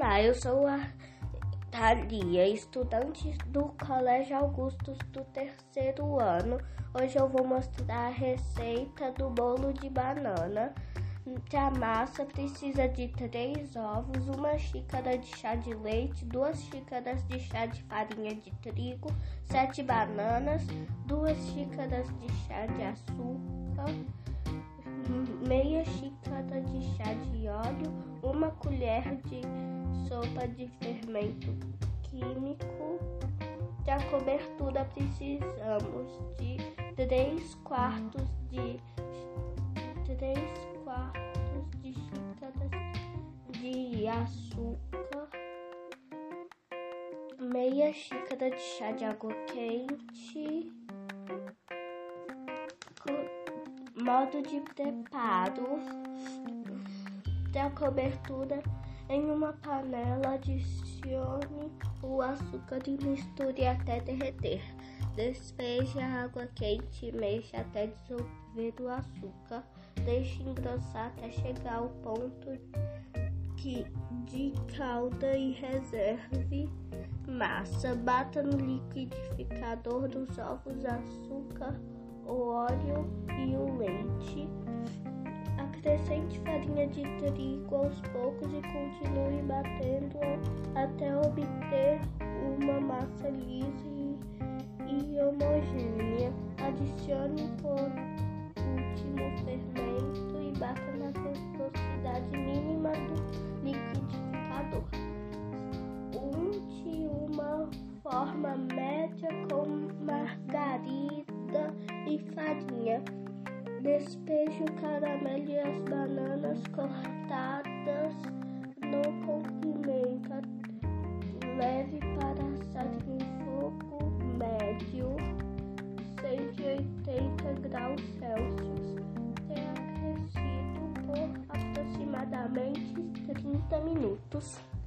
Olá, eu sou a Thalia, estudante do Colégio Augustus do 3º ano. Hoje eu vou mostrar a receita do bolo de banana. A massa precisa de 3 ovos, 1 xícara de chá de leite, 2 xícaras de chá de farinha de trigo, 7 bananas, 2 xícaras de chá de açúcar, meia xícara de chá de óleo, 1 colher de sopa de fermento químico. Da cobertura precisamos de 3 quartos de xícaras de açúcar, meia xícara de chá de água quente. Modo de preparo: da cobertura em uma panela, adicione o açúcar e misture até derreter. Despeje a água quente e mexa até dissolver o açúcar. Deixe engrossar até chegar ao ponto de calda e reserve massa. Bata no liquidificador dos ovos, açúcar, o óleo e o leite. Acrescente farinha de trigo aos poucos e continue batendo até obter uma massa lisa e homogênea. Adicione por último fermento e bata na velocidade mínima do liquidificador. Unte uma forma média com margarina e farinha. Despeje o caramelo e as bananas cortadas no comprimento. Leve para assar em fogo médio, 180 graus Celsius. Tenha aquecido por aproximadamente 30 minutos.